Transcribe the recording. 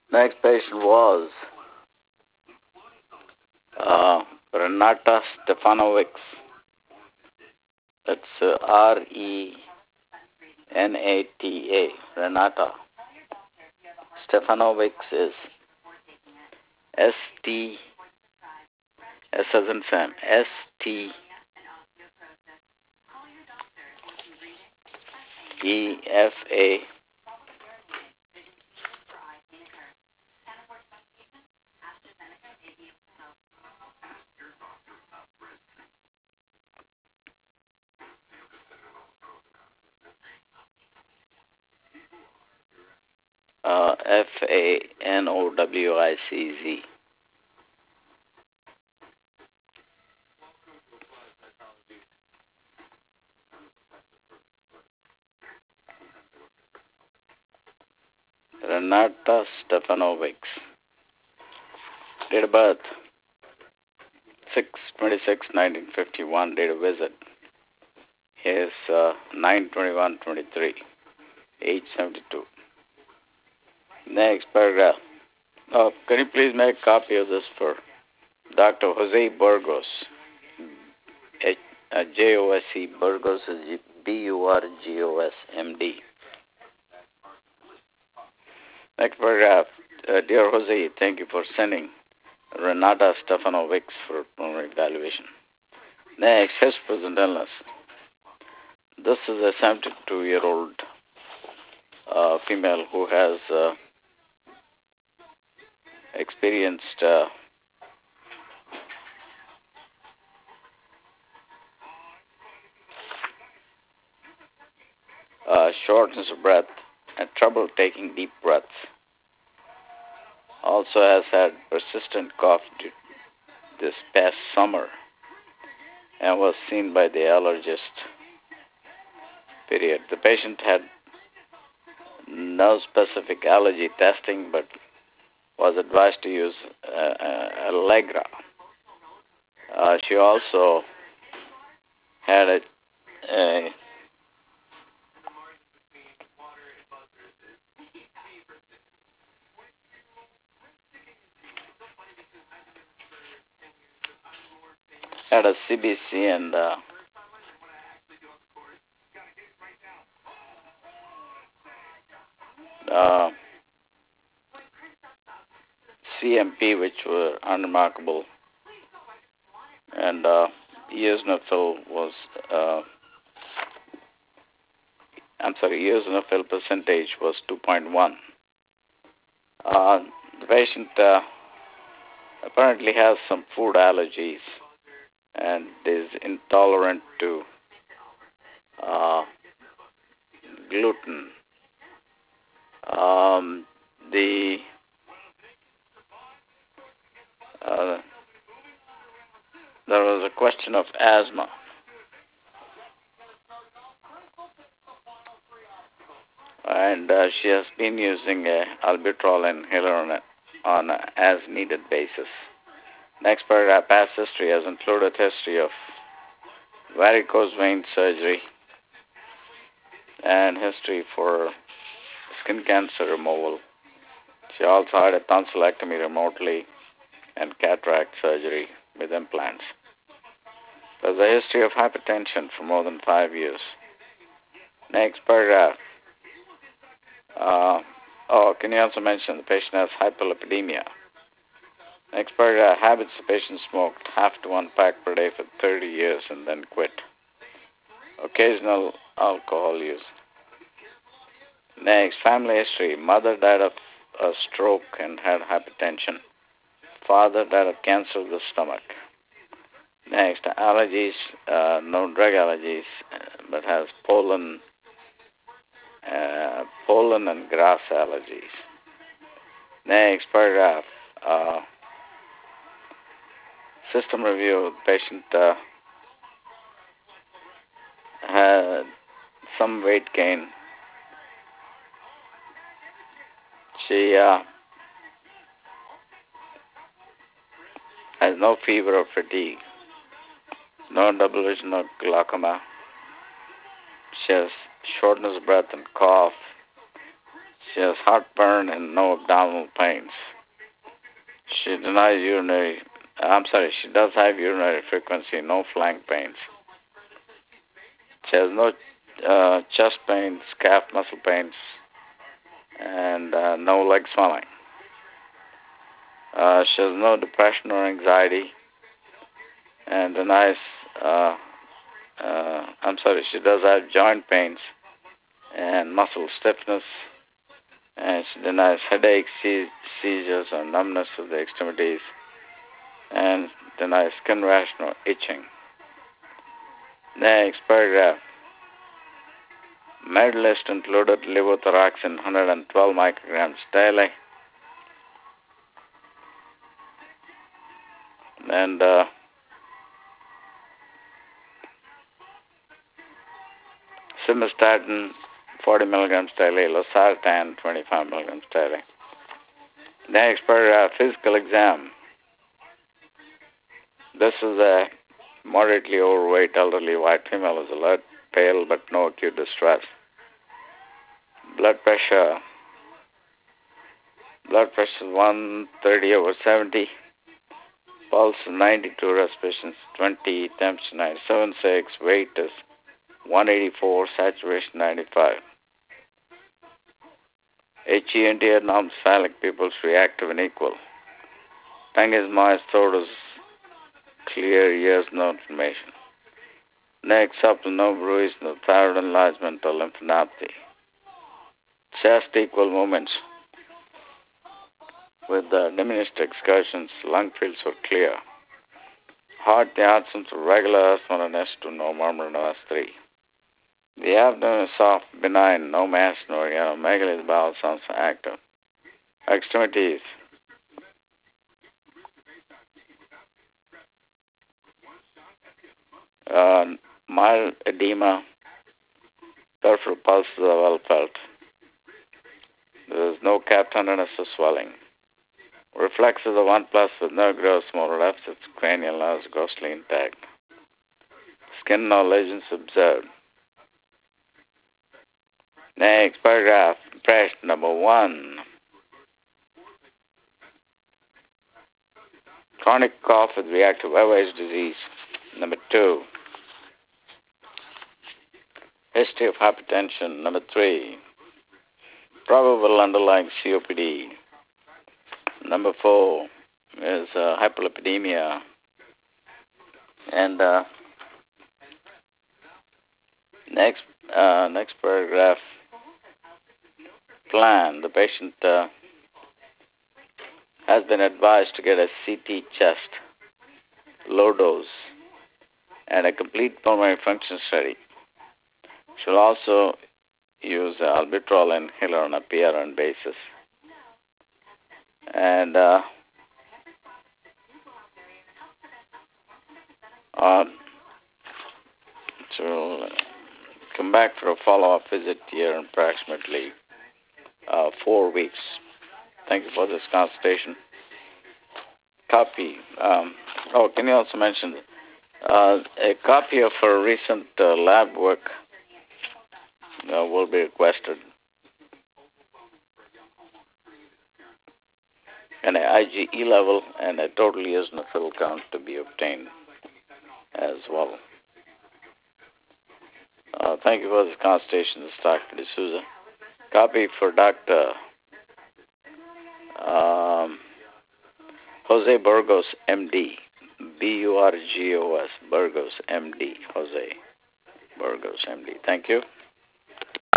Next patient was Renata Stefanovic. That's Renata. Renata Stefanovic is S as in Sam, STEFA. FANOWICZ. Renata Stefanovic. Date of birth 6/26/1951. Date of visit is 9/21/23. Age 72. Next paragraph. Can you please make a copy of this for Dr. Jose Burgos? Jose Burgos is Burgos, MD. Next paragraph. Dear Jose, thank you for sending Renata Stefanovic for preliminary evaluation. Next, his present illness. This is a 72-year-old female who has experienced shortness of breath and trouble taking deep breaths. Also has had persistent cough this past summer and was seen by the allergist. Period. The patient had no specific allergy testing but was advised to use Allegra. She also had a CBC and CMP, which were unremarkable, and eosinophil was eosinophil percentage was 2.1. The patient apparently has some food allergies and is intolerant to gluten. There was a question of asthma. And she has been using a albuterol inhaler on an as-needed basis. Next paragraph, past history has included history of varicose vein surgery and history for skin cancer removal. She also had a tonsillectomy remotely and cataract surgery with implants. There's a history of hypertension for more than 5 years. Next paragraph. Can you also mention the patient has hyperlipidemia? Next paragraph. Habits: the patient smoked half to 1 pack per day for 30 years and then quit. Occasional alcohol use. Next, family history. Mother died of a stroke and had hypertension. Father died of cancer of the stomach. Next, allergies. No drug allergies, but has pollen and grass allergies. Next paragraph. System review. The patient had some weight gain. She has no fever or fatigue, no double vision or glaucoma. She has shortness of breath and cough. She has heartburn and no abdominal pains. She denies she does have urinary frequency, no flank pains. She has no chest pains, calf muscle pains, and no leg swelling. She has no depression or anxiety, and denies. She does have joint pains and muscle stiffness, and she denies headaches, seizures, or numbness of the extremities, and denies skin rash or itching. Next paragraph. Medalist included levothyroxine 112 micrograms daily, and simvastatin 40 milligrams daily, losartan 25 milligrams daily. Next paragraph, physical exam. This is a moderately overweight elderly white female, is alert, pale, but no acute distress. Blood pressure is 130/70, pulse 92, respiration 20, temperature 97.6, weight is 184, saturation 95. HENT abnormal pupils reactive and equal. Tongue is moist, throat is clear, ears no inflammation. Neck supple, no bruise, no thyroid enlargement or lymphadenopathy. Chest equal movements with diminished excursions. Lung fields were clear. Heart, the absence of regular S1 and S2, no murmur, no S3. The abdomen is soft, benign, no mass, no megaly, the bowel sounds active. Extremities. Mild edema, peripheral pulses are well felt. There is no cap tenderness or swelling. Reflexes are 1+ with no gross motor deficits. Cranial nerves grossly intact. Skin no lesions observed. Next paragraph, impression number 1. Chronic cough with reactive airways disease. Number 2. History of hypertension. Number 3. Probable underlying COPD. Number 4 is hyperlipidemia. And next paragraph, plan. The patient has been advised to get a CT chest, low dose, and a complete pulmonary function study. She'll also use albuterol inhaler on a PRN basis. And she'll come back for a follow-up visit here in approximately 4 weeks. Thank you for this consultation. Copy. Can you also mention a copy of her recent lab work will be requested, and an IgE level and a total eosinophil count to be obtained as well. Thank you for this consultation. This is Dr. D'Souza. Copy for Dr. Jose Burgos, MD. Burgos, Burgos, MD. Jose Burgos, MD. Thank you.